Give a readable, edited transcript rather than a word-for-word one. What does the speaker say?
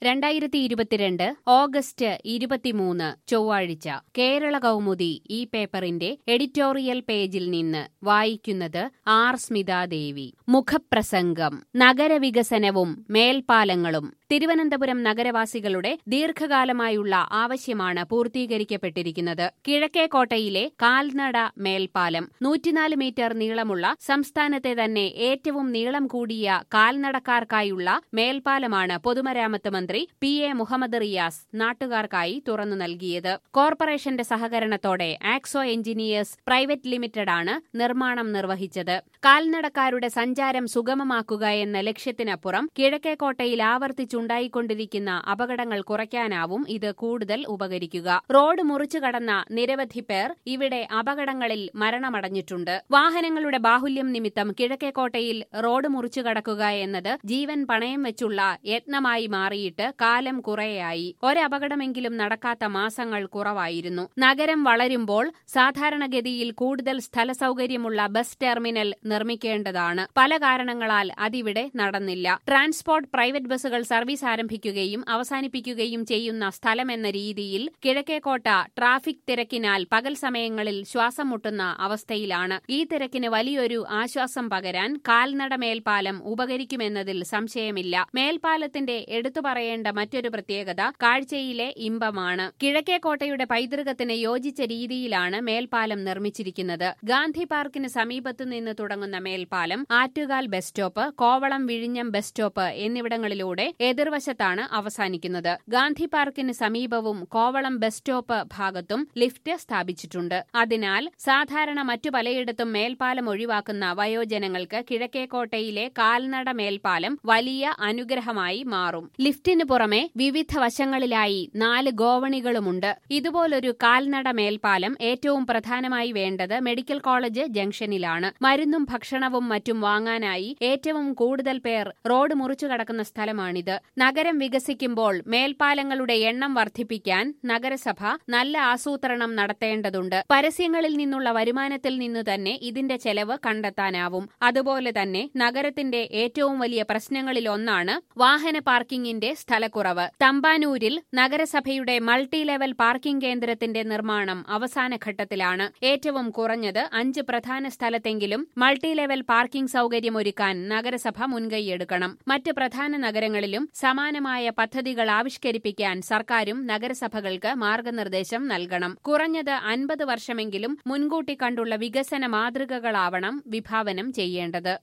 2022 August 23 ചൊവ്വാഴ്ച കേരള കൗമുദി ഈ പേപ്പറിന്റെ എഡിറ്റോറിയൽ പേജിൽ നിന്ന് വായിക്കുന്നത് ആർ സ്മിതാദേവി. മുഖപ്രസംഗം. നഗരവികസനവും മേൽപ്പാലങ്ങളും. തിരുവനന്തപുരം നഗരവാസികളുടെ ദീർഘകാലമായുള്ള ആവശ്യമാണ് പൂർത്തീകരിക്കപ്പെട്ടിരിക്കുന്നത്. കിഴക്കേക്കോട്ടയിലെ കാൽനട മേൽപ്പാലം 104 മീറ്റർ നീളമുള്ള സംസ്ഥാനത്തെ തന്നെ ഏറ്റവും നീളം കൂടിയ കാൽനടക്കാർക്കായുള്ള മേൽപ്പാലമാണ് പൊതുമരാമത്ത് മന്ത്രി പി.എ. മുഹമ്മദ് റിയാസ് നാട്ടുകാർക്കായി തുറന്നു നൽകിയത്. കോർപ്പറേഷന്റെ സഹകരണത്തോടെ ആക്സോ എഞ്ചിനീയേഴ്സ് പ്രൈവറ്റ് ലിമിറ്റഡാണ് നിർമ്മാണം നിർവഹിച്ചത്. കാൽനടക്കാരുടെ സഞ്ചാരം സുഗമമാക്കുക എന്ന ലക്ഷ്യത്തിനപ്പുറം കിഴക്കേക്കോട്ടയിൽ ആവർത്തിച്ചുണ്ടായിക്കൊണ്ടിരിക്കുന്ന അപകടങ്ങൾ കുറയ്ക്കാനാവും ഇത് കൂടുതൽ ഉപകരിക്കുക. റോഡ് മുറിച്ചു കടന്ന നിരവധി പേർ ഇവിടെ അപകടങ്ങളിൽ മരണമടഞ്ഞിട്ടുണ്ട്. വാഹനങ്ങളുടെ ബാഹുല്യം നിമിത്തം കിഴക്കേക്കോട്ടയിൽ റോഡ് മുറിച്ചു കടക്കുക എന്നത് ജീവൻ പണയം വെച്ചുള്ള യത്നമായി മാറിയിട്ട് കാലം കുറേയായി. ഒരപകടമെങ്കിലും നടക്കാത്ത മാസങ്ങൾ കുറവായിരുന്നു. നഗരം വളരുമ്പോൾ സാധാരണഗതിയിൽ കൂടുതൽ സ്ഥലസൗകര്യമുള്ള ബസ് ടെർമിനൽ നിർമ്മിക്കേണ്ടതാണ്. പല കാരണങ്ങളാൽ അതിവിടെ നടന്നില്ല. ട്രാൻസ്പോർട്ട് പ്രൈവറ്റ് ബസ്സുകൾ സർവീസ് ആരംഭിക്കുകയും അവസാനിപ്പിക്കുകയും ചെയ്യുന്ന സ്ഥലമെന്ന രീതിയിൽ കിഴക്കേക്കോട്ട ട്രാഫിക് തിരക്കിനാൽ പകൽ സമയങ്ങളിൽ ശ്വാസം മുട്ടുന്ന അവസ്ഥയിലാണ്. ഈ തിരക്കിന് വലിയൊരു ആശ്വാസം പകരാൻ കാൽനട മേൽപ്പാലം ഉപകരിക്കുമെന്നതിൽ സംശയമില്ല. മേൽപ്പാലത്തിന്റെ എടുത്തു പറയേണ്ട മറ്റൊരു പ്രത്യേകത കാഴ്ചയിലെ ഇമ്പമാണ്. കിഴക്കേക്കോട്ടയുടെ പൈതൃകത്തിന് യോജിച്ച രീതിയിലാണ് മേൽപ്പാലം നിർമ്മിച്ചിരിക്കുന്നത്. ഗാന്ധി പാർക്കിന് സമീപത്തുനിന്ന് തുടങ്ങുന്ന മേൽപ്പാലം ആറ്റുകാൽ ബസ് സ്റ്റോപ്പ്, കോവളം വിഴിഞ്ഞം ബസ് സ്റ്റോപ്പ് എന്നിവിടങ്ങളിലൂടെ എതിർവശത്താണ് അവസാനിക്കുന്നത്. ഗാന്ധി പാർക്കിന് സമീപവും കോവളം ബസ് സ്റ്റോപ്പ് ഭാഗത്തും ലിഫ്റ്റ് സ്ഥാപിച്ചിട്ടുണ്ട്. അതിനാൽ സാധാരണ മറ്റു പലയിടത്തും മേൽപ്പാലം ഒഴിവാക്കുന്ന വയോജനങ്ങൾക്ക് കിഴക്കേക്കോട്ടയിലെ കാൽനട മേൽപ്പാലം വലിയ അനുഗ്രഹമായി മാറും. ലിഫ്റ്റിന് പുറമെ വിവിധ വശങ്ങളിലായി 4 ഗോവണികളുമുണ്ട്. ഇതുപോലൊരു കാൽനട മേൽപ്പാലം ഏറ്റവും പ്രധാനമായി വേണ്ടത് മെഡിക്കൽ കോളേജ് ജംഗ്ഷനിലാണ്. മരുന്നും ഭക്ഷണവും മറ്റും വാങ്ങാനായി ഏറ്റവും കൂടുതൽ പേർ റോഡ് മുറിച്ചു കടക്കുന്ന സ്ഥലമാണിത്. നഗരം വികസിക്കുമ്പോൾ മേൽപ്പാലങ്ങളുടെ എണ്ണം വർദ്ധിപ്പിക്കാൻ നഗരസഭ നല്ല ആസൂത്രണം നടത്തേണ്ടതുണ്ട്. പരസ്യങ്ങളിൽ നിന്നുള്ള വരുമാനത്തിൽ നിന്നു തന്നെ ഇതിന്റെ ചെലവ് കണ്ടെത്താനാവും. അതുപോലെ തന്നെ നഗരത്തിന്റെ ഏറ്റവും വലിയ പ്രശ്നങ്ങളിലൊന്നാണ് വാഹന പാർക്കിംഗിന്റെ സ്ഥലക്കുറവ്. തമ്പാനൂരിൽ നഗരസഭയുടെ മൾട്ടി ലെവൽ പാർക്കിംഗ് കേന്ദ്രത്തിന്റെ നിർമ്മാണം അവസാന ഘട്ടത്തിലാണ്. ഏറ്റവും കുറഞ്ഞത് 5 പ്രധാന സ്ഥലത്തെങ്കിലും മൾട്ടി ലെവൽ പാർക്കിംഗ് സൗകര്യമൊരുക്കാൻ നഗരസഭ മുൻകൈയെടുക്കണം. മറ്റ് പ്രധാന നഗരങ്ങളിലും സമാനമായ പദ്ധതികൾ ആവിഷ്കരിപ്പിക്കാൻ സർക്കാരും നഗരസഭകൾക്ക് മാർഗനിർദ്ദേശം നൽകണം. കുറഞ്ഞത് 50 വർഷമെങ്കിലും മുൻകൂട്ടി കണ്ടുള്ള വികസന മാതൃകകളാവണം വിഭാവനം ചെയ്യേണ്ടത്.